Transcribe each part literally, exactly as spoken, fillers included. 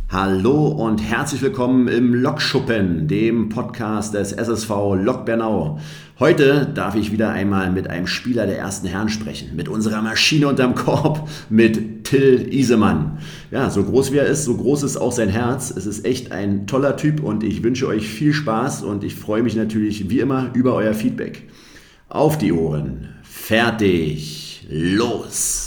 Hallo und herzlich willkommen im Lokschuppen, dem Podcast des S S V Lok Bernau. Heute darf ich wieder einmal mit einem Spieler der ersten Herren sprechen, mit unserer Maschine unterm Korb, mit Till Isemann. Ja, so groß wie er ist, so groß ist auch sein Herz. Es ist echt ein toller Typ und ich wünsche euch viel Spaß und ich freue mich natürlich wie immer über euer Feedback. Auf die Ohren, fertig, los!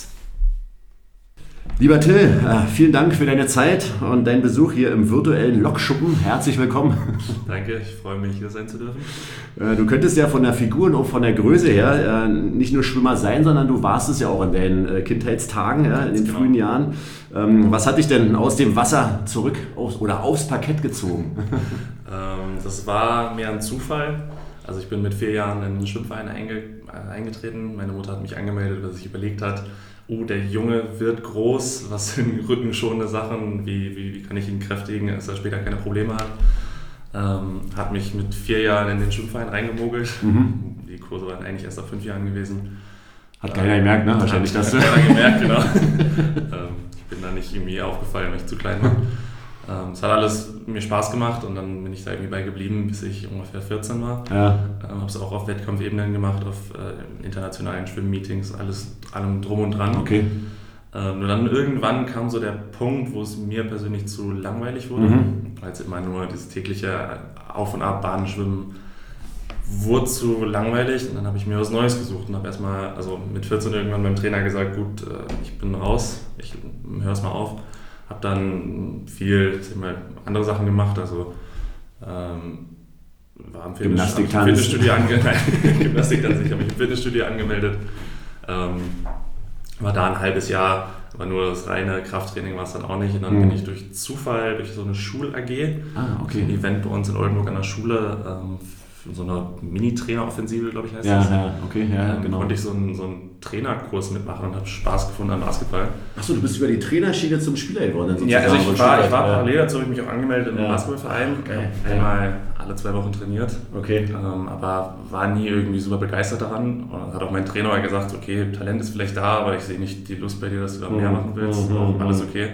Lieber Till, vielen Dank für deine Zeit und deinen Besuch hier im virtuellen Lokschuppen. Herzlich willkommen. Danke, ich freue mich, hier sein zu dürfen. Du könntest ja von der Figur und auch von der Größe her nicht nur Schwimmer sein, sondern du warst es ja auch in deinen Kindheitstagen, ja, in den genau. frühen Jahren. Was hat dich denn aus dem Wasser zurück aufs, oder aufs Parkett gezogen? Das war mehr ein Zufall. Also ich bin mit vier Jahren in den Schwimmverein eingetreten. Meine Mutter hat mich angemeldet, weil sie sich überlegt hat, oh, der Junge wird groß, was sind rückenschonende Sachen, wie, wie, wie kann ich ihn kräftigen, dass er später keine Probleme hat. Ähm, hat mich mit vier Jahren in den Schwimmverein reingemogelt. Mhm. Die Kurse waren eigentlich erst ab fünf Jahren gewesen. Hat keiner ähm, gemerkt, ne? Wahrscheinlich hat das. Hat keiner gemerkt, genau. ähm, ich bin da nicht irgendwie aufgefallen, weil ich zu klein war. Ähm, es hat alles mir Spaß gemacht und dann bin ich da irgendwie bei geblieben, bis ich ungefähr vierzehn war. Ja. Ähm, habe es auch auf Wettkampfebenen gemacht, auf äh, internationalen Schwimmmeetings, alles allem drum und dran. Okay. Ähm, nur dann irgendwann kam so der Punkt, wo es mir persönlich zu langweilig wurde, mhm. weil es immer nur dieses tägliche Auf- und Ab-Bahnen schwimmen wurde zu langweilig und dann habe ich mir was Neues gesucht und habe erstmal, also mit vierzehn irgendwann beim Trainer gesagt, gut, äh, ich bin raus, ich höre es mal auf. Habe dann viel andere Sachen gemacht, also ähm, war im Fitnessstudio angemeldet. Gymnastik dann sich, habe mich im Fitnessstudio angemeldet. Ähm, war da ein halbes Jahr, aber nur das reine Krafttraining war es dann auch nicht. Und dann mhm. bin ich durch Zufall, durch so eine Schul-A G, ah, okay. ein Event bei uns in Oldenburg an der Schule, ähm, so eine Mini-Trainer-Offensive, glaube ich, heißt ja, das. Ja, okay, ja, ähm, genau. Konnte ich so einen, so einen Trainerkurs mitmachen und habe Spaß gefunden an Basketball. Achso, du bist über die Trainerschiene zum Spieler geworden. Ja, also ich war, ich war parallel dazu, habe ich mich auch angemeldet im ja. Basketballverein. Okay. Einmal ja. alle zwei Wochen trainiert. Okay. Ähm, aber war nie irgendwie super begeistert daran. Und hat auch mein Trainer gesagt, okay, Talent ist vielleicht da, aber ich sehe nicht die Lust bei dir, dass du da mehr machen willst. Mhm. Auch alles okay.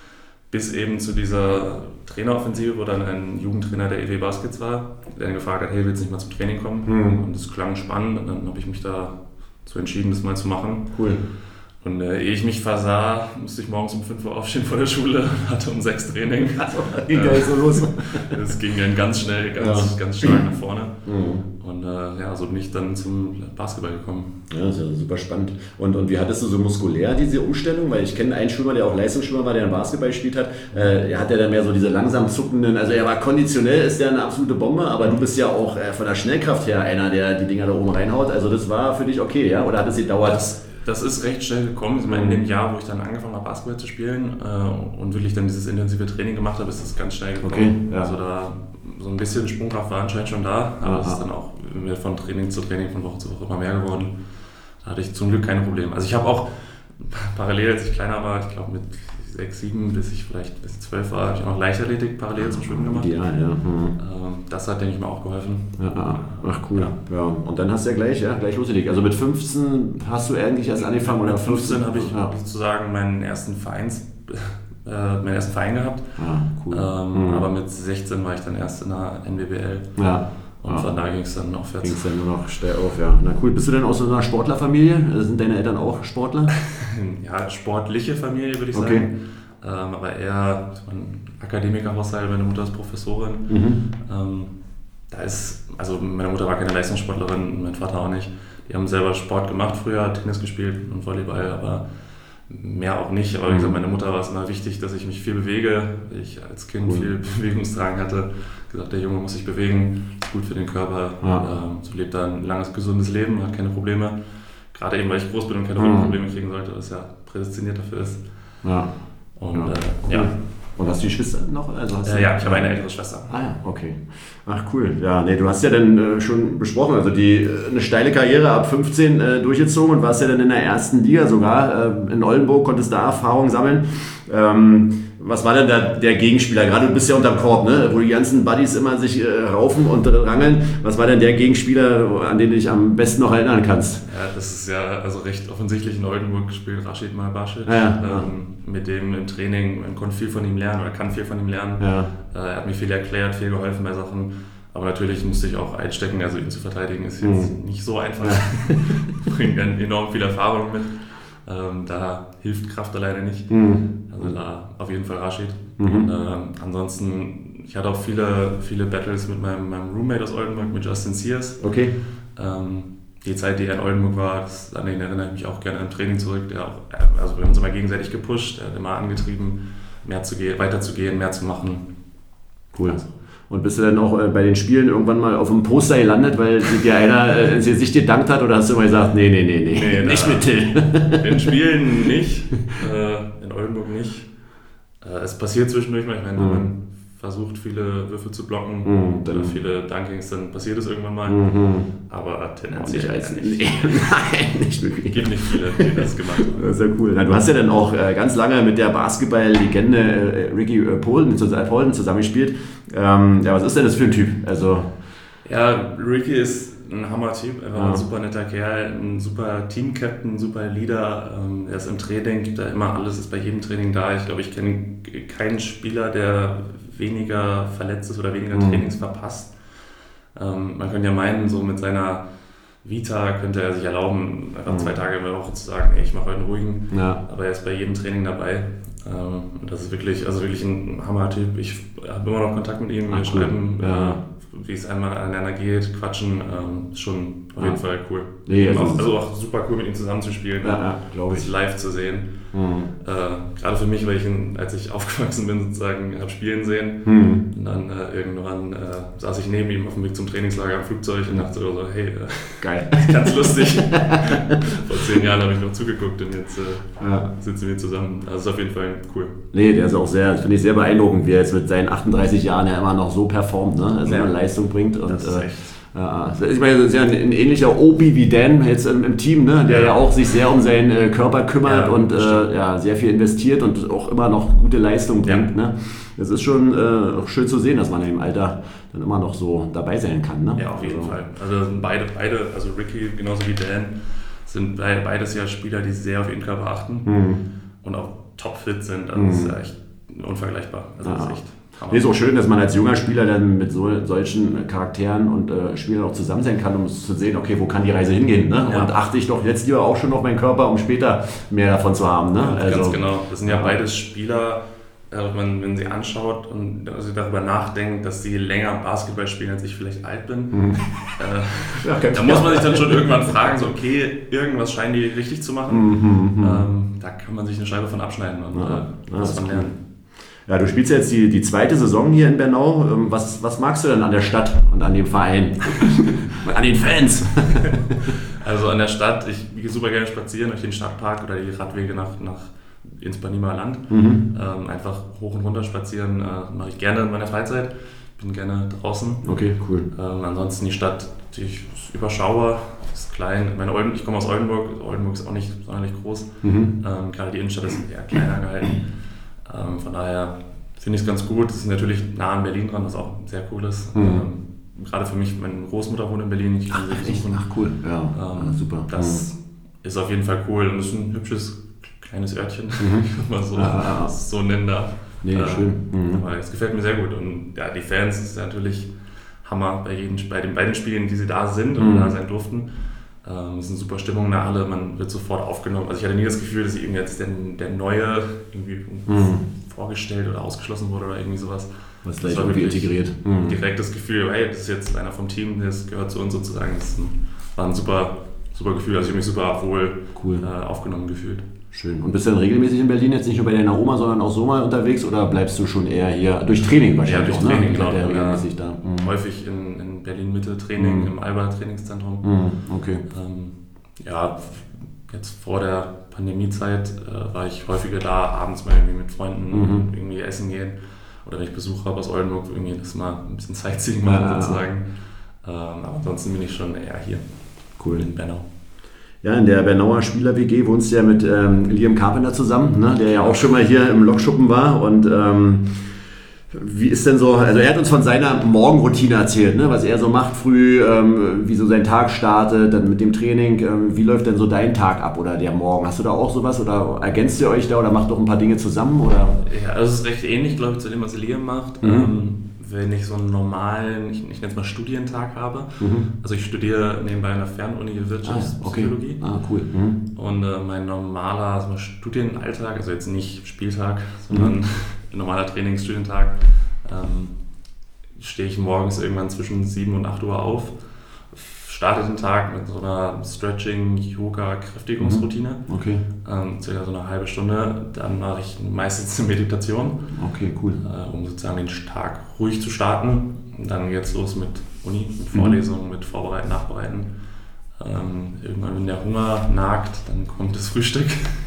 Bis eben zu dieser Traineroffensive, wo dann ein Jugendtrainer der E W Baskets war, der dann gefragt hat, hey, willst du nicht mal zum Training kommen? Mhm. Und das klang spannend und dann habe ich mich dazu entschieden, das mal zu machen. Cool. Und äh, ehe ich mich versah, musste ich morgens um fünf Uhr aufstehen vor der Schule, hatte um sechs Training. Also, ging gleich so los. Es ging dann ganz schnell, ganz, ja. ganz stark nach vorne. Mhm. Und äh, ja, so bin ich dann zum Basketball gekommen. Ja, das ist ja super spannend. Und, und wie hattest du so muskulär diese Umstellung? Weil ich kenne einen Schwimmer, der auch Leistungsschwimmer war, der im Basketball gespielt hat. Äh, er hat ja dann mehr so diese langsam zuckenden, also er war konditionell, ist ja eine absolute Bombe, aber du bist ja auch äh, von der Schnellkraft her einer, der die Dinger da oben reinhaut. Also das war für dich okay, ja? Oder hat es gedauert? Das, das ist recht schnell gekommen. Ich meine, in dem Jahr, wo ich dann angefangen habe, Basketball zu spielen äh, und wirklich dann dieses intensive Training gemacht habe, ist das ganz schnell gekommen. Okay, ja. Also da so ein bisschen Sprungkraft war anscheinend schon da, aber es ist dann auch von Training zu Training, von Woche zu Woche immer mehr geworden. Da hatte ich zum Glück keine Probleme. Also ich habe auch parallel, als ich kleiner war, ich glaube mit sechs, sieben bis ich vielleicht bis zwölf war, habe ich auch noch Leichtathletik parallel zum Schwimmen gemacht. Ja, ja. Mhm. Das hat, denke ich mal, auch geholfen. Ja, ach cool. Ja. Ja. Und dann hast du ja gleich, ja, gleich losgelegt. Also mit fünfzehn hast du eigentlich erst angefangen? Oder mit fünfzehn habe ich ja. sozusagen meinen ersten Vereins, äh, meinen ersten Verein gehabt. Ah, cool. Ähm, mhm. Aber mit sechzehn war ich dann erst in der N W B L. Ja. Und ja. von da ging es dann noch vierzehn. Ging es dann nur noch steil auf, ja. Na cool. Bist du denn aus so einer Sportlerfamilie? Sind deine Eltern auch Sportler? Ja, sportliche Familie würde ich okay. sagen. Ähm, aber eher ein Akademikerhaushalt, meine Mutter ist Professorin. Mhm. Ähm, da ist, also meine Mutter war keine Leistungssportlerin, mein Vater auch nicht. Die haben selber Sport gemacht früher, Tennis gespielt und Volleyball, aber mehr auch nicht. Aber wie gesagt, meine Mutter war es immer wichtig, dass ich mich viel bewege. Ich als Kind cool. viel Bewegungsdrang hatte. Gesagt, der Junge muss sich bewegen, ist gut für den Körper. Ja. Ähm, so lebt er ein langes, gesundes Leben, hat keine Probleme. Gerade eben, weil ich groß bin und keine mhm. Probleme kriegen sollte, was ja prädestiniert dafür ist. Ja. Und ja. Äh, cool. ja. Und hast du die Schwester noch? Also hast äh, du ja, ich habe eine ältere Schwester. Ah ja, okay. Ach cool. Ja, nee, du hast ja dann äh, schon besprochen, also die äh, eine steile Karriere ab fünfzehn äh, durchgezogen und warst ja dann in der ersten Liga sogar. Äh, in Oldenburg konntest da Erfahrung sammeln. Ähm, was war denn da der Gegenspieler? Gerade du bist ja unterm Korb, ne? Wo die ganzen Buddies immer sich äh, raufen und äh, rangeln. Was war denn der Gegenspieler, an den du dich am besten noch erinnern kannst? Ja, das ist ja also recht offensichtlich. In Oldenburg spielt Rashid Malbashic. Ja, ja. Ähm, mit dem im Training, man konnte viel von ihm lernen oder kann viel von ihm lernen. Ja. Äh, er hat mir viel erklärt, viel geholfen bei Sachen. Aber natürlich musste ich auch einstecken, also ihn zu verteidigen ist jetzt mhm. nicht so einfach. Bringt dann enorm viel Erfahrung mit. Ähm, da hilft Kraft alleine nicht. Mhm. Also da auf jeden Fall Rashid. Mhm. Und, äh, ansonsten, ich hatte auch viele, viele Battles mit meinem, meinem Roommate aus Oldenburg, mit Justin Sears. Okay. Ähm, die Zeit, die er in Oldenburg war, das, an den erinnere ich mich auch gerne im Training zurück. Der auch, also wir haben uns immer gegenseitig gepusht, er hat immer angetrieben, mehr zu gehen, weiterzugehen, mehr zu machen. Cool. Also, und bist du dann auch äh, bei den Spielen irgendwann mal auf dem Poster gelandet, weil dir einer äh, ins Gesicht gedankt hat, oder hast du immer gesagt, nee, nee, nee, nee, nee nicht mit Till? In Spielen nicht, äh, in Oldenburg nicht. Äh, es passiert zwischendurch mal, ich meine, wenn man versucht, viele Würfe zu blocken mhm, oder viele Dunkings, dann passiert es irgendwann mal. Mhm. Aber tendenziell nicht. nicht. Nee, nein, nicht wirklich. Es gibt nicht viele, die das gemacht haben. Das ist ja cool. Na, du hast ja dann auch äh, ganz lange mit der Basketball-Legende äh, Ricky äh, Polden, Polden zusammengespielt. Ähm, ja, was ist denn das für ein Typ? Also, ja, Ricky ist ein Hammer-Typ, einfach ja. ein super netter Kerl, ein super Team-Captain, ein super Leader. Ähm, er ist im Training, gibt da immer alles, ist bei jedem Training da. Ich glaube, ich kenne keinen Spieler, der weniger verletzt ist oder weniger mhm. Trainings verpasst. Ähm, man könnte ja meinen, so mit seiner Vita könnte er sich erlauben, einfach mhm. zwei Tage in der Woche zu sagen, ey, ich mache heute einen ruhigen, ja. aber er ist bei jedem Training dabei. Ähm, und das ist wirklich, also wirklich ein Hammer-Typ. Ich habe immer noch Kontakt mit ihm, wir Ach, schreiben, cool. ja. äh, wie es einmal aneinander geht, quatschen, ähm, ist schon auf jeden ja. Fall cool. Nee, also, auch, also auch super cool, mit ihm zusammenzuspielen, ja, ja, glaube ich. Live zu sehen. Mhm. Äh, gerade für mich, weil ich ihn, als ich aufgewachsen bin, sozusagen habe spielen sehen. Mhm. Und dann äh, irgendwann äh, saß ich neben ihm auf dem Weg zum Trainingslager am Flugzeug und dachte so, hey, äh, geil. Das ist ganz lustig. Vor zehn Jahren habe ich noch zugeguckt und jetzt äh, ja. sitzen wir zusammen. Also ist auf jeden Fall cool. Nee, der ist auch sehr, finde ich sehr beeindruckend, wie er jetzt mit seinen achtunddreißig Jahren ja immer noch so performt, ne? Also ja. immer Leistung bringt. Und, das ist echt. Ja, ich meine, das ist ja ein, ein ähnlicher Obi wie Dan jetzt im, im Team, ne? Der ja. ja auch sich sehr um seinen äh, Körper kümmert ja, und äh, ja, sehr viel investiert und auch immer noch gute Leistung bringt. Ja. Ne? Das ist schon äh, auch schön zu sehen, dass man im Alter dann immer noch so dabei sein kann. Ne? Ja, auf jeden also. Fall. Also sind beide, beide, also Ricky genauso wie Dan, sind beides ja Spieler, die sehr auf ihren Körper achten mhm. und auch topfit sind. Also mhm. das ist ja echt unvergleichbar. Also ja. das ist echt Nee, ist auch schön, dass man als junger Spieler dann mit so, solchen Charakteren und äh, Spielern auch zusammen sein kann, um zu sehen, okay, wo kann die Reise hingehen? Ne? Ja. Und achte ich doch jetzt lieber auch schon auf meinen Körper, um später mehr davon zu haben. Ne? Ja, also, ganz genau. Das sind ja, ja. beides Spieler, äh, man, wenn sie anschaut und also darüber nachdenkt, dass sie länger Basketball spielen, als ich vielleicht alt bin, mhm. äh, ja, da muss man sich dann schon irgendwann fragen, so okay, irgendwas scheinen die richtig zu machen. Mhm, ähm, da kann man sich eine Scheibe von abschneiden und ja. äh, muss man lernen. Cool. Ja, du spielst jetzt die, die zweite Saison hier in Bernau. Was, was magst du denn an der Stadt und an dem Verein? An den Fans? Also an der Stadt, ich gehe super gerne spazieren durch den Stadtpark oder die Radwege nach, nach ins Berliner Land. Mhm. Ähm, einfach hoch und runter spazieren, äh, mache ich gerne in meiner Freizeit. Bin gerne draußen. Okay, cool. Ähm, ansonsten die Stadt, die ist überschaubar, ist klein. Meine Olden, ich komme aus Oldenburg, Oldenburg ist auch nicht sonderlich groß. Mhm. Ähm, gerade die Innenstadt ist eher kleiner gehalten. Ähm, von daher finde ich es ganz gut. Es ist natürlich nah an Berlin dran, was auch sehr cool ist. Mhm. Ähm, gerade für mich, meine Großmutter wohnt in Berlin. Ich kann Ach, sie besuchen. Ach cool, ja, ähm, super. Das mhm. ist auf jeden Fall cool und es ist ein hübsches kleines Örtchen, mhm. wenn man so, ah, ah. so nennen darf. Nee, ähm, schön. Mhm. Aber es gefällt mir sehr gut und ja, die Fans ist natürlich Hammer bei, jedem, bei den beiden Spielen, die sie da sind und mhm. da sein durften. Es ist eine super Stimmung in der Halle, man wird sofort aufgenommen. Also ich hatte nie das Gefühl, dass irgendwie jetzt der, der Neue irgendwie mhm. vorgestellt oder ausgeschlossen wurde oder irgendwie sowas. Was gleich irgendwie integriert. Mhm. Direkt das Gefühl, hey, das ist jetzt einer vom Team, das gehört zu uns sozusagen. Das war ein super, super Gefühl, also ich habe mich super wohl cool. äh, aufgenommen gefühlt. Schön. Und bist du dann regelmäßig in Berlin, jetzt nicht nur bei deiner Oma, sondern auch so mal unterwegs oder bleibst du schon eher hier, durch Training wahrscheinlich? Ja, durch Training, ne? genau. Ja, regelmäßig da. Mhm. Häufig in, in Berlin-Mitte-Training, mhm. im Alba-Trainingszentrum. Mhm. Okay. Ähm, ja, jetzt vor der Pandemiezeit äh, war ich häufiger da, abends mal irgendwie mit Freunden mhm. irgendwie essen gehen oder wenn ich Besuch habe aus Oldenburg, irgendwie das mal ein bisschen Sightseeing machen ja, sozusagen. Ähm, aber ansonsten bin ich schon eher hier cool. in Bernau. Ja, in der Bernauer Spieler-W G wohnst du ja mit ähm, Liam Carpenter zusammen, ne? Der ja auch schon mal hier im Lokschuppen war. Und ähm, wie ist denn so, also er hat uns von seiner Morgenroutine erzählt, ne? Was er so macht früh, ähm, wie so sein Tag startet, dann mit dem Training. Ähm, wie läuft denn so dein Tag ab oder der Morgen? Hast du da auch sowas oder ergänzt ihr euch da oder macht doch ein paar Dinge zusammen? Oder? Ja, also es ist recht ähnlich, glaube ich, zu dem, was Liam macht. Mhm. Ähm, wenn ich so einen normalen, ich, ich nenne es mal Studientag habe. Mhm. Also ich studiere nebenbei an der Fernuni Wirtschaftspsychologie. Ah, okay. Ah, cool. Mhm. Und äh, mein normaler also Studienalltag, also jetzt nicht Spieltag, sondern mhm. normaler Trainingsstudientag, ähm, stehe ich morgens irgendwann zwischen sieben und acht Uhr auf, starte den Tag mit so einer Stretching-Yoga-Kräftigungsroutine. Okay. Ähm, circa so eine halbe Stunde. Dann mache ich meistens eine Meditation. Okay, cool. Äh, um sozusagen den Tag ruhig zu starten. Und dann geht es los mit Uni, mit Vorlesungen, mhm. mit Vorbereiten, Nachbereiten. Ähm, irgendwann, wenn der Hunger nagt, dann kommt das Frühstück.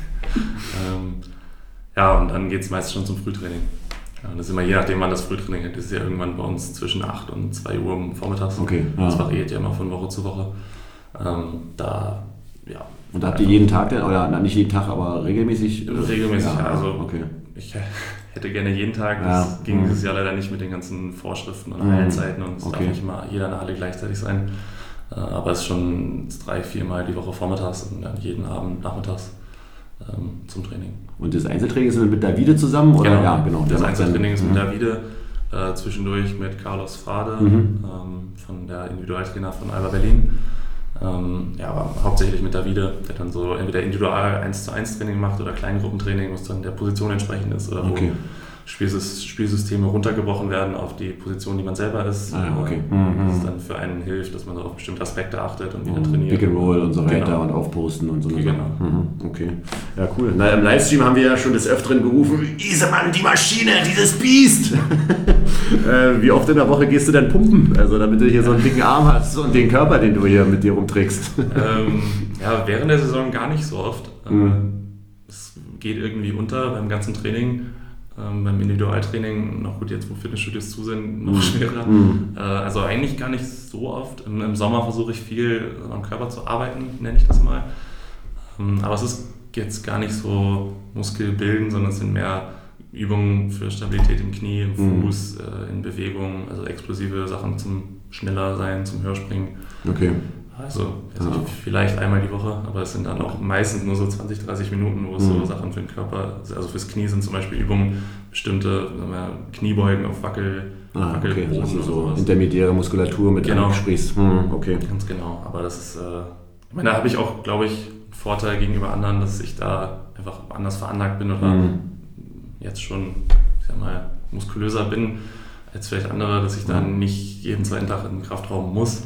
ähm, ja, und dann geht es meistens schon zum Frühtraining. Ja, das ist immer je nachdem, wann das Frühtraining ist. Das ist ja irgendwann bei uns zwischen acht und zwei Uhr vormittags. Okay, ja. Das variiert ja immer von Woche zu Woche. Ähm, da, ja. Und da habt ihr jeden Tag denn, oder nicht jeden Tag, aber regelmäßig? Regelmäßig, ja, also okay. Ich hätte gerne jeden Tag. Das ja. ging dieses Jahr leider nicht mit den ganzen Vorschriften und Hallenzeiten und es okay. darf nicht immer jeder in der Halle gleichzeitig sein. Aber es ist schon drei, vier Mal die Woche vormittags und dann jeden Abend nachmittags ähm, zum Training. Und das Einzeltraining ist mit Davide zusammen? Oder? Genau, ja, genau. Das Einzeltraining ist mit Davide, äh, zwischendurch mit Carlos Frade, mhm. ähm, von der Individualtrainer von Alba Berlin. Ähm, ja, aber hauptsächlich mit Davide, der dann so entweder individual eins zu eins Training macht oder Kleingruppentraining, was dann der Position entsprechend ist oder okay. wo Spielsysteme runtergebrochen werden auf die Position, die man selber ist. Ah, okay. mhm. Das dann für einen hilft, dass man so auf bestimmte Aspekte achtet und wieder trainiert. Pick and Roll und so weiter genau. und aufposten und so. Genau. Mhm. Okay. Ja, cool. Na, im Livestream haben wir ja schon des Öfteren gerufen, Isemann, die Maschine, dieses Biest! äh, wie oft in der Woche gehst du denn pumpen? Also damit du hier so einen dicken Arm hast und den Körper, den du hier mit dir rumträgst. ähm, ja, während der Saison gar nicht so oft. Mhm. Es geht irgendwie unter beim ganzen Training. Ähm, beim Individualtraining, noch gut, jetzt wo Fitnessstudios zu sind, noch schwerer. Mhm. Äh, also eigentlich gar nicht so oft. Im, im Sommer versuche ich viel am Körper zu arbeiten, nenne ich das mal. Ähm, aber es ist jetzt gar nicht so Muskelbilden, sondern es sind mehr Übungen für Stabilität im Knie, im Fuß, mhm. äh, in Bewegung, also explosive Sachen zum schneller sein, zum Höherspringen. Okay. Also ja. vielleicht einmal die Woche, aber es sind dann auch meistens nur so zwanzig, dreißig Minuten, wo es mhm. so Sachen für den Körper, also fürs Knie sind zum Beispiel Übungen, bestimmte wir, Kniebeugen auf Wackel, ah, Wackelboden okay. also oder so sowas. Intermediäre Muskulatur mit genau. ansprichst. Hm, okay. Ganz genau, aber das ist, äh, ich meine, da habe ich auch, glaube ich, einen Vorteil gegenüber anderen, dass ich da einfach anders veranlagt bin oder mhm. jetzt schon, ich sag mal, muskulöser bin als vielleicht andere, dass ich da mhm. nicht jeden zweiten Tag in den Kraftraum muss.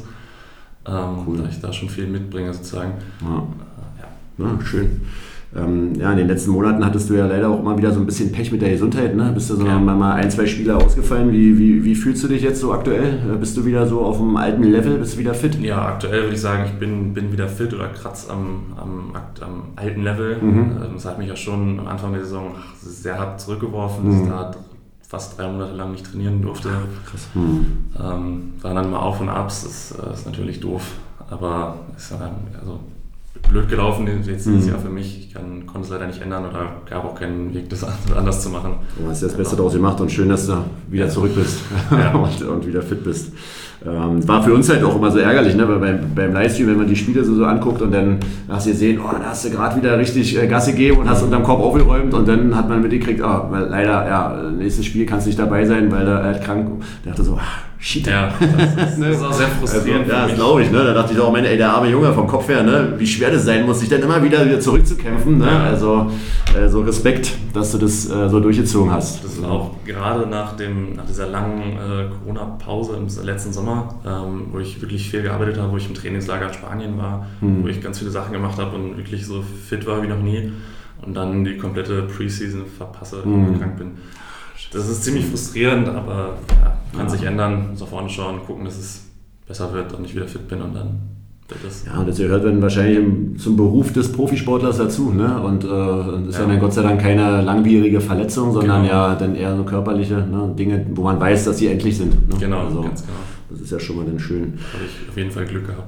Ähm, cool. Da ich da schon viel mitbringe sozusagen. Ja, äh, ja. ja schön. Ähm, ja, in den letzten Monaten hattest du ja leider auch immer wieder so ein bisschen Pech mit der Gesundheit, ne? Bist du so ja. mal ein, zwei Spieler ausgefallen. Wie, wie, wie fühlst du dich jetzt so aktuell? Bist du wieder so auf dem alten Level? Bist du wieder fit? Ja, aktuell würde ich sagen, ich bin, bin wieder fit oder kratz am, am, am alten Level. Mhm. Das hat mich ja schon am Anfang der Saison sehr hart zurückgeworfen, mhm. dass ich da fast drei Monate lang nicht trainieren durfte. Krass. Mhm. Ähm, waren dann mal Auf und Abs, das, das ist natürlich doof, aber ist ja also blöd gelaufen jetzt dieses mhm. Jahr für mich. Ich kann, konnte es leider nicht ändern oder gab auch keinen Weg, das anders zu machen. Du hast ja das Beste daraus gemacht und schön, dass du wieder zurück bist ja. und, und wieder fit bist. Ähm, war für uns halt auch immer so ärgerlich, ne? Weil beim, beim Livestream, wenn man die Spiele so, so anguckt und dann hast du gesehen, oh, da hast du gerade wieder richtig äh, Gasse gegeben und hast unterm Korb aufgeräumt und dann hat man mitgekriegt, oh, weil leider, ja, nächstes Spiel kannst du nicht dabei sein, weil er halt krank. Der dachte so, shit. Ja, das ist, das ist auch sehr frustrierend. Also, ja, das glaube ich, ne? Da dachte ich auch, meine, ey, der arme Junge vom Kopf her, ne? Wie schwer das sein muss, sich dann immer wieder, wieder zurückzukämpfen, ne? Ja. Also äh, so Respekt, dass du das äh, so durchgezogen hast. Das war auch gerade nach, dem, nach dieser langen äh, Corona-Pause im letzten Sommer, ähm, wo ich wirklich viel gearbeitet habe, wo ich im Trainingslager in Spanien war, hm. wo ich ganz viele Sachen gemacht habe und wirklich so fit war wie noch nie und dann die komplette Preseason verpasse und hm. krank bin. Das ist ziemlich frustrierend, aber ja, kann ja. sich ändern, so vorne schauen, gucken, dass es besser wird und ich wieder fit bin und dann wird es. Ja, und das gehört dann wahrscheinlich zum Beruf des Profisportlers dazu, ne? Und äh, das ist ja. ja dann Gott sei Dank keine langwierige Verletzung, sondern genau. ja dann eher so körperliche, ne? Dinge, wo man weiß, dass sie endlich sind. Ne? Genau, also, ganz genau. Das ist ja schon mal dann schön. Da habe ich auf jeden Fall Glück gehabt.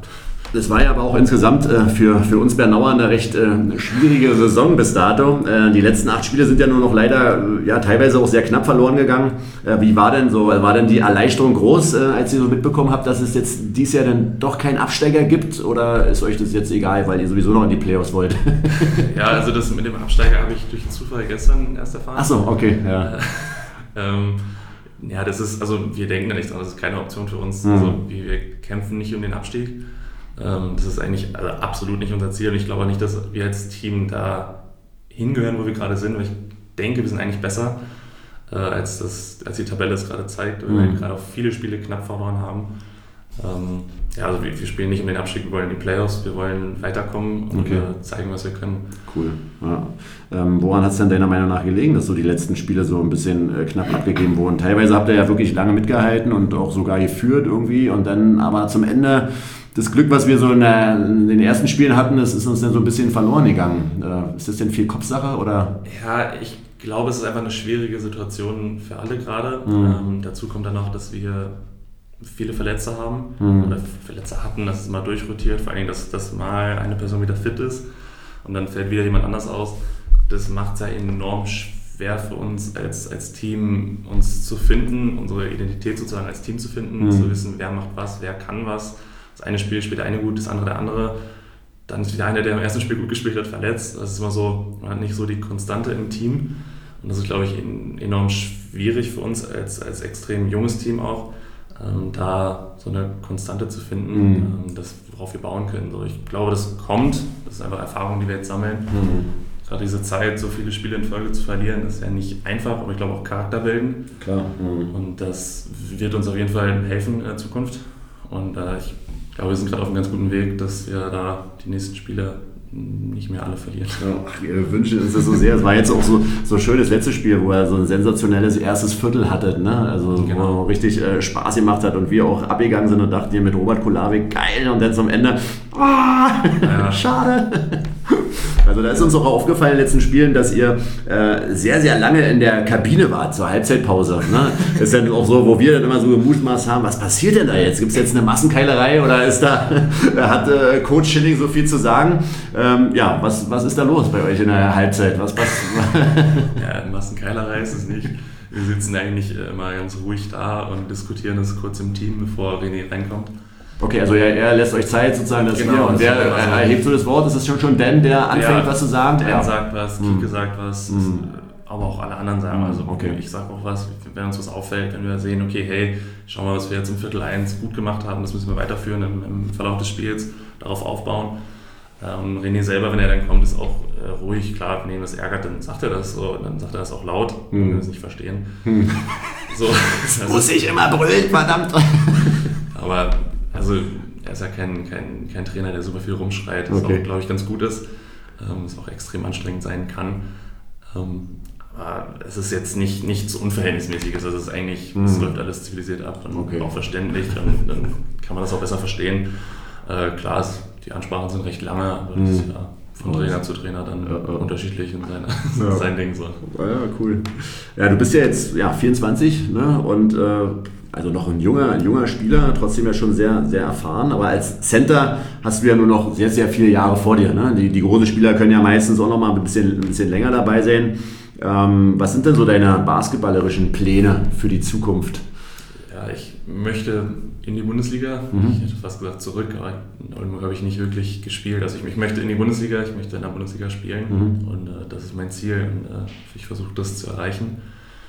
Das war ja aber auch insgesamt äh, für, für uns Bernauer eine recht äh, schwierige Saison bis dato. Äh, die letzten acht Spiele sind ja nur noch leider äh, ja, teilweise auch sehr knapp verloren gegangen. Äh, wie war denn so, war denn die Erleichterung groß, äh, als ihr so mitbekommen habt, dass es jetzt dieses Jahr dann doch keinen Absteiger gibt? Oder ist euch das jetzt egal, weil ihr sowieso noch in die Playoffs wollt? Ja, also das mit dem Absteiger habe ich durch Zufall gestern erst erfahren. Ach so, okay. Ja. ähm, ja, das ist, also wir denken da nicht dran, das ist keine Option für uns. Mhm. Also wir, wir kämpfen nicht um den Abstieg. Das ist eigentlich also absolut nicht unser Ziel und ich glaube nicht, dass wir als Team da hingehören, wo wir gerade sind, weil ich denke, wir sind eigentlich besser, äh, als, das, als die Tabelle es gerade zeigt, weil mhm. wir gerade auch viele Spiele knapp verloren haben. Ähm, ja, also wir, wir spielen nicht um den Abstieg, wir wollen in die Playoffs, wir wollen weiterkommen und okay. äh, zeigen, was wir können. Cool. Ja. Ähm, woran hat es denn deiner Meinung nach gelegen, dass so die letzten Spiele so ein bisschen äh, knapp abgegeben wurden? Teilweise habt ihr ja wirklich lange mitgehalten und auch sogar geführt irgendwie und dann aber zum Ende das Glück, was wir so in, der, in den ersten Spielen hatten, das ist uns dann so ein bisschen verloren gegangen. Äh, ist das denn viel Kopfsache? Oder? Ja, ich glaube, es ist einfach eine schwierige Situation für alle gerade. Mhm. Ähm, dazu kommt dann noch, dass wir viele Verletzte haben mhm. oder Verletzte hatten, dass es mal durchrotiert, vor allem, dass, dass mal eine Person wieder fit ist und dann fällt wieder jemand anders aus. Das macht es ja enorm schwer für uns als, als Team, uns zu finden, unsere Identität sozusagen als Team zu finden, mhm. zu wissen, wer macht was, wer kann was. Das eine Spiel spielt der eine gut, das andere der andere. Dann ist wieder einer, der im ersten Spiel gut gespielt hat, verletzt. Das ist immer so, man hat nicht so die Konstante im Team. Und das ist, glaube ich, enorm schwierig für uns als, als extrem junges Team auch, ähm, da so eine Konstante zu finden, mhm. ähm, das, worauf wir bauen können. So, ich glaube, das kommt. Das ist einfach Erfahrung, die wir jetzt sammeln. Mhm. Gerade diese Zeit, so viele Spiele in Folge zu verlieren, ist ja nicht einfach, aber ich glaube auch Charakter bilden. Klar. Mhm. Und das wird uns auf jeden Fall helfen in der Zukunft. Und äh, ich Ich glaube, wir sind gerade auf einem ganz guten Weg, dass wir da die nächsten Spiele nicht mehr alle verlieren. Ja, ach, wir wünschen uns das so sehr. Es war jetzt auch so, so schön das letzte Spiel, wo er so ein sensationelles erstes Viertel hatte, ne? Also genau. Wo er richtig äh, Spaß gemacht hat und wir auch abgegangen sind und dachten hier mit Robert Kulawik, geil, und dann zum Ende, oh, ja. Schade. Also da ist uns auch aufgefallen in den letzten Spielen, dass ihr äh, sehr, sehr lange in der Kabine wart, zur Halbzeitpause. Ne? Ist dann auch so, wo wir dann immer so gemutmaßt haben, was passiert denn da jetzt? Gibt es jetzt eine Massenkeilerei oder ist da, hat äh, Coach Schilling so viel zu sagen? Ähm, ja, was, was ist da los bei euch in der Halbzeit? Was, was ja, Massenkeilerei ist es nicht. Wir sitzen eigentlich immer ganz ruhig da und diskutieren das kurz im Team, bevor René reinkommt. Okay, also er, er lässt euch Zeit sozusagen, dass genau, ihr, und wer also, erhebt so das Wort? Ist es schon, schon Dan, der anfängt, ja, was zu sagen? Dan ja. sagt was, Kike mm. sagt was, mm. ist, aber auch alle anderen sagen. Also okay. Ich sage auch was, wenn uns was auffällt, wenn wir sehen, okay, hey, schau mal, was wir jetzt im Viertel eins gut gemacht haben, das müssen wir weiterführen im, im Verlauf des Spiels, darauf aufbauen. Ähm, René selber, wenn er dann kommt, ist auch äh, ruhig, klar, wenn ihn das ärgert, dann sagt er das so, dann sagt er das auch laut, wenn mm. wir das nicht verstehen. Mm. So, das muss ich immer brüllen, verdammt! Aber, also, er ist ja kein, kein, kein Trainer, der super viel rumschreit, was okay. auch, glaube ich, ganz gut ist, ähm, was auch extrem anstrengend sein kann. Ähm, aber es ist jetzt nicht nichts Unverhältnismäßiges, also es ist eigentlich, es mhm. läuft alles zivilisiert ab und okay. auch verständlich, dann, dann kann man das auch besser verstehen. Äh, klar, es, die Ansprachen sind recht lange, aber das ist ja von Trainer zu Trainer dann ja, ja. unterschiedlich und sein, ja. sein Ding so. Ja, cool. Ja, du bist ja jetzt ja, vierundzwanzig, ne? Und äh, also noch ein junger, ein junger Spieler, trotzdem ja schon sehr, sehr erfahren, aber als Center hast du ja nur noch sehr, sehr viele Jahre vor dir. Ne? Die, die großen Spieler können ja meistens auch noch mal ein bisschen, ein bisschen länger dabei sein. Ähm, was sind denn so deine basketballerischen Pläne für die Zukunft? Ja, ich möchte in die Bundesliga, mhm. ich hätte fast gesagt zurück, aber in Oldenburg habe ich nicht wirklich gespielt. Also ich, ich möchte in die Bundesliga, ich möchte in der Bundesliga spielen mhm. und äh, das ist mein Ziel und äh, ich versuche das zu erreichen.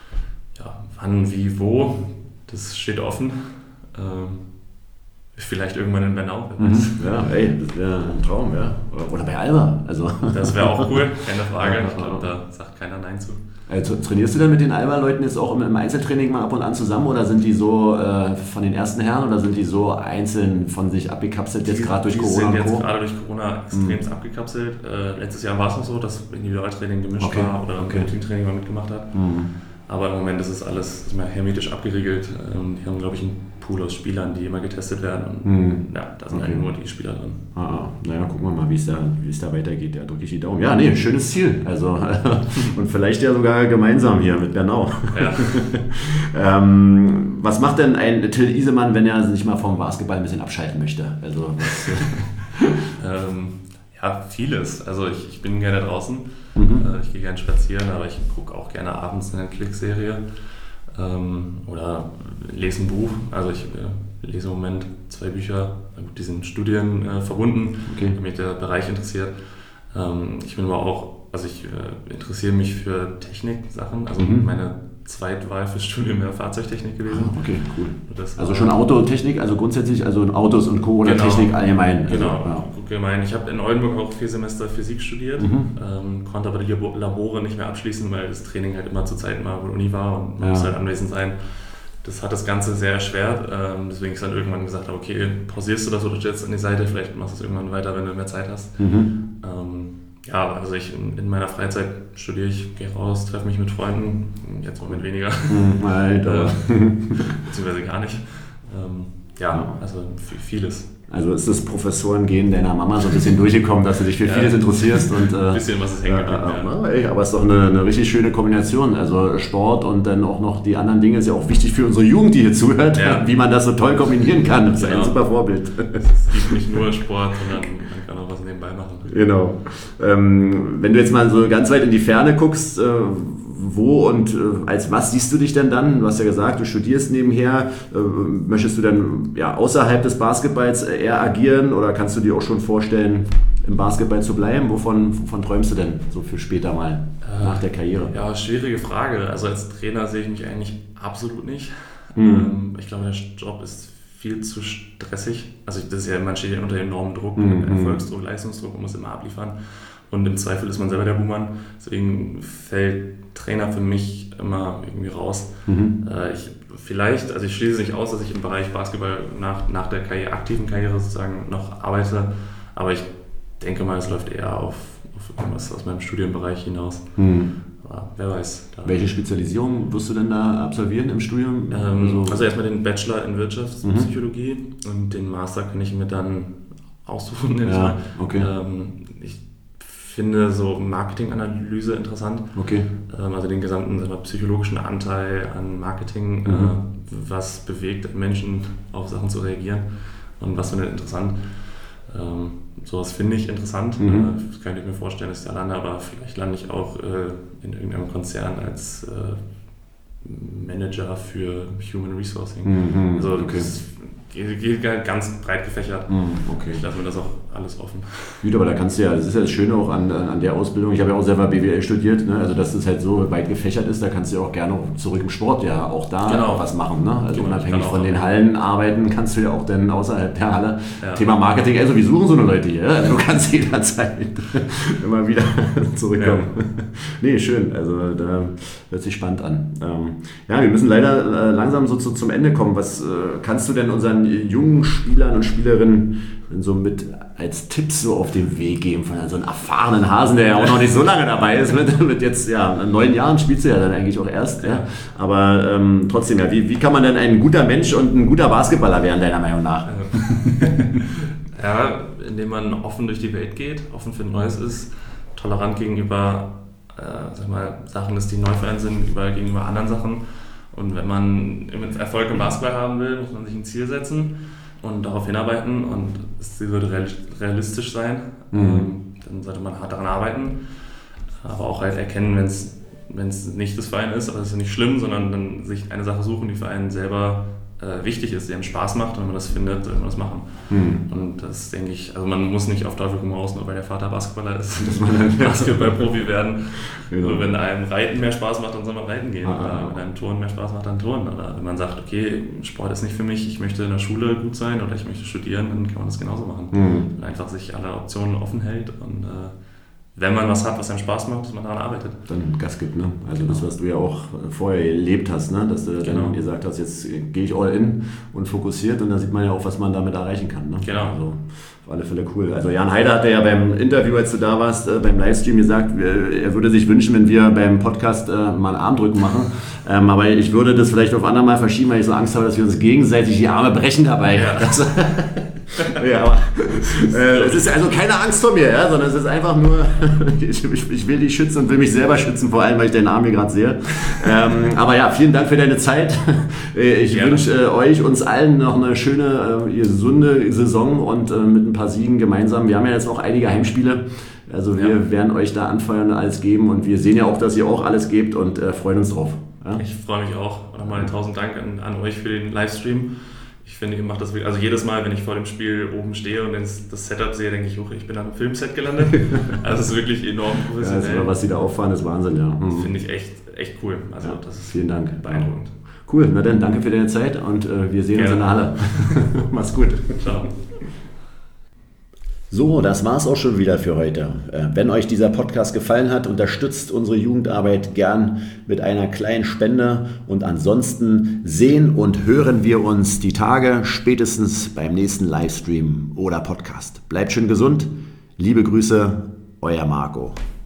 Ja, wann, wie, wo, das steht offen. Ähm, vielleicht irgendwann in Bernau. Mhm. Ja, ey, das wäre ein Traum, ja. Oder bei Alba. Also. Das wäre auch cool, keine Frage. Ich glaube, da sagt keiner Nein zu. Also, trainierst du denn mit den Alba-Leuten jetzt auch im Einzeltraining mal ab und an zusammen oder sind die so äh, von den ersten Herren oder sind die so einzeln von sich abgekapselt jetzt gerade durch die Corona? Die sind jetzt gerade durch Corona extrem mhm. abgekapselt. Äh, letztes Jahr war es noch so, dass Individualtraining gemischt okay. war oder okay. Teamtraining mal mitgemacht hat. Mhm. Aber im Moment ist es alles ist mal hermetisch abgeriegelt. Die haben, glaube ich, einen Pool aus Spielern, die immer getestet werden. Und hm. ja, da sind okay. halt nur die Spieler drin. Ah, naja, gucken wir mal, wie es da, wie es da weitergeht. Ja, drücke ich die Daumen. Ja, nee, schönes Ziel. Also, und vielleicht ja sogar gemeinsam hier mit Bernau. Ja. ähm, was macht denn ein Till Isemann, wenn er sich mal vom Basketball ein bisschen abschalten möchte? Also, was, ähm, ja, vieles. Also ich, ich bin gerne draußen. Mhm. Äh, ich gehe gerne spazieren, aber ich gucke auch gerne abends eine Netflix-Serie. Ähm, oder lese ein Buch. Also ich äh, lese im Moment zwei Bücher, die sind Studien äh, verbunden, okay. Mich der Bereich interessiert. Ähm, ich bin aber auch, also ich äh, interessiere mich für Technik-Sachen. Also mhm. meine Zweitwahl fürs Studium wäre Fahrzeugtechnik gewesen. Ah, okay, cool. Das also schon Autotechnik, also grundsätzlich also Autos und Co. oder genau. Technik allgemein. Genau, also, ja. allgemein. Ich habe in Oldenburg auch vier Semester Physik studiert, mhm. ähm, konnte aber die Labore nicht mehr abschließen, weil das Training halt immer zur Zeit mal wo Uni war und man ja. muss halt anwesend sein. Das hat das Ganze sehr erschwert, ähm, deswegen ist dann irgendwann gesagt, okay, pausierst du das oder stellst an die Seite, vielleicht machst du es irgendwann weiter, wenn du mehr Zeit hast. Mhm. Ähm, Ja, also ich in meiner Freizeit studiere ich, gehe raus, treffe mich mit Freunden, jetzt im Moment weniger, Alter. äh, beziehungsweise gar nicht. Ähm, ja, also vieles. Also ist das Professorengehen deiner Mama so ein bisschen durchgekommen, dass du dich für ja, vieles interessierst? Und, äh, ein bisschen was ist hängen geblieben, äh, äh, ja. Aber es ist doch eine, eine richtig schöne Kombination. Also Sport und dann auch noch die anderen Dinge ist ja auch wichtig für unsere Jugend, die hier zuhört, ja. wie man das so toll kombinieren kann. Das ist genau. ein super Vorbild. Es gibt nicht nur Sport, sondern man kann auch was nebenbei machen. Genau. Ähm, wenn du jetzt mal so ganz weit in die Ferne guckst, äh, wo und äh, als was siehst du dich denn dann? Du hast ja gesagt, du studierst nebenher. Äh, möchtest du dann ja, außerhalb des Basketballs eher agieren oder kannst du dir auch schon vorstellen, im Basketball zu bleiben? Wovon, wovon träumst du denn so für später mal äh, nach der Karriere? Ja, schwierige Frage. Also als Trainer sehe ich mich eigentlich absolut nicht. Mhm. Ähm, ich glaube, der Job ist viel zu stressig. Also das ist ja, man steht ja unter enormem Druck, mhm. Erfolgsdruck, Leistungsdruck und muss immer abliefern. Und im Zweifel ist man selber der Buhmann. Deswegen fällt Trainer für mich immer irgendwie raus. Mhm. Äh, ich, vielleicht, also ich schließe nicht aus, dass ich im Bereich Basketball nach, nach der Karriere, aktiven Karriere sozusagen noch arbeite. Aber ich denke mal, es läuft eher auf, auf irgendwas aus meinem Studienbereich hinaus. Mhm. Aber wer weiß. Welche Spezialisierung wirst du denn da absolvieren im Studium? Ähm, also, also erstmal den Bachelor in Wirtschaftspsychologie mhm. und den Master kann ich mir dann aussuchen. Ja, okay. Ähm, ich finde so Marketinganalyse interessant. Okay. Ähm, also den gesamten sagen wir, psychologischen Anteil an Marketing, mhm. äh, was bewegt Menschen auf Sachen zu reagieren und was findet interessant. Ähm, sowas finde ich interessant. Mhm. Äh, das könnte ich mir vorstellen, dass ich da lande, aber vielleicht lande ich auch äh, in irgendeinem Konzern als äh, Manager für Human Resourcing. Mhm. Also okay. das geht ganz breit gefächert. Mhm. Okay. Ich lasse mir das auch alles offen. Gut, aber da kannst du ja, das ist ja das Schöne auch an, an der Ausbildung, ich habe ja auch selber B W L studiert, ne? Also dass das halt so weit gefächert ist, da kannst du ja auch gerne zurück im Sport ja auch da genau. was machen. Ne? Also genau, unabhängig von den Hallen arbeiten, kannst du ja auch dann außerhalb der Halle. Ja. Thema Marketing, also wir suchen so eine Leute hier, also du kannst jederzeit immer wieder zurückkommen. Ja. Nee, schön, also da hört sich spannend an. Ähm, ja, wir müssen leider äh, langsam so zu, zum Ende kommen. Was äh, kannst du denn unseren jungen Spielern und Spielerinnen so mit als Tipps so auf den Weg geben von so einem erfahrenen Hasen, der ja auch noch nicht so lange dabei ist, mit, mit jetzt ja neun Jahren spielst du ja dann eigentlich auch erst, ja. Aber ähm, trotzdem, ja, wie, wie kann man denn ein guter Mensch und ein guter Basketballer werden, deiner Meinung nach? Ja, indem man offen durch die Welt geht, offen für Neues ist, tolerant gegenüber äh, sag mal, Sachen ist, die neu für einen sind, gegenüber, gegenüber anderen Sachen. Und wenn man Erfolg im Basketball haben will, muss man sich ein Ziel setzen und darauf hinarbeiten und das Ziel sollte realistisch sein. Mhm. Dann sollte man hart daran arbeiten, aber auch halt erkennen, wenn es nicht das für einen ist, aber das ist ja nicht schlimm, sondern dann sich eine Sache suchen, die für einen selber äh, wichtig ist, die einem Spaß macht und wenn man das findet, sollte man das machen. Mhm. Und das denke ich, also man muss nicht auf Teufel komm raus, nur weil der Vater Basketballer ist, muss man dann Basketball-Profi werden. Genau. Also wenn einem Reiten mehr Spaß macht, dann soll man reiten gehen. Ah, oder wenn einem Turnen mehr Spaß macht, dann Turnen. Oder wenn man sagt, okay, Sport ist nicht für mich, ich möchte in der Schule gut sein oder ich möchte studieren, dann kann man das genauso machen. Mhm. Und einfach sich alle Optionen offen hält und äh, wenn man was hat, was einem Spaß macht, dass man daran arbeitet. Dann Gas gibt, ne? Also das, was du ja auch vorher erlebt hast, ne? Dass du genau. dann gesagt hast, jetzt gehe ich all in und fokussiert und dann sieht man ja auch, was man damit erreichen kann. Ne? Genau. Also auf alle Fälle cool. Also Jan Heider hatte ja beim Interview, als du da warst, äh, beim Livestream gesagt, er würde sich wünschen, wenn wir beim Podcast äh, mal einen Armdrücken machen. Ähm, aber ich würde das vielleicht auf andermal verschieben, weil ich so Angst habe, dass wir uns gegenseitig die Arme brechen dabei. Ja. Das, ja, aber äh, es ist also keine Angst vor mir, ja, sondern es ist einfach nur, ich, ich, ich will dich schützen und will mich selber schützen, vor allem, weil ich deinen Arm hier gerade sehe. Ähm, aber ja, vielen Dank für deine Zeit. Ich ja. wünsche äh, euch, uns allen noch eine schöne, äh, gesunde Saison und äh, mit ein paar Siegen gemeinsam. Wir haben ja jetzt noch einige Heimspiele. Also wir ja. werden euch da anfeuern und alles geben und wir sehen ja auch, dass ihr auch alles gebt und äh, freuen uns drauf. Ja? Ich freue mich auch. Nochmal tausend Dank an, an euch für den Livestream. Ich finde, ihr macht das wirklich, also jedes Mal, wenn ich vor dem Spiel oben stehe und das, das Setup sehe, denke ich, oh, ich bin an einem Filmset gelandet. Also es ist wirklich enorm professionell. Ja, also, was sie da auffahren, ist Wahnsinn, ja. Das finde ich echt, echt cool. Also ja, das ist vielen Dank. Beeindruckend. Cool, na dann, danke für deine Zeit und äh, wir sehen Gerne. uns in der Halle. Mach's gut. Ciao. So, das war's auch schon wieder für heute. Wenn euch dieser Podcast gefallen hat, unterstützt unsere Jugendarbeit gern mit einer kleinen Spende und ansonsten sehen und hören wir uns die Tage spätestens beim nächsten Livestream oder Podcast. Bleibt schön gesund. Liebe Grüße, euer Marco.